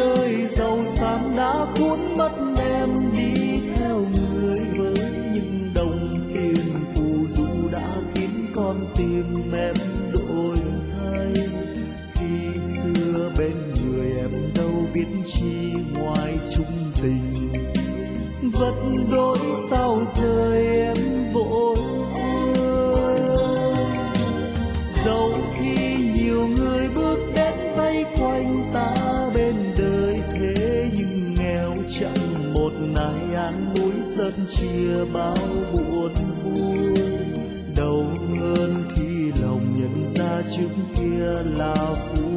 đời giàu sang đã cuốn mất em đi theo người với những đồng tiền phù du đã khiến con tim em đổi thay. Khi xưa bên người em đâu biết chi ngoài chung tình, vật đổi sao rời em vội quên. Dẫu khi nhiều người bước đến vây quanh ta bên đời thế, nhưng nghèo chẳng một ai an ủi sớt chia bao buồn vui. Đâu hơn khi lòng nhận ra trước kia là phù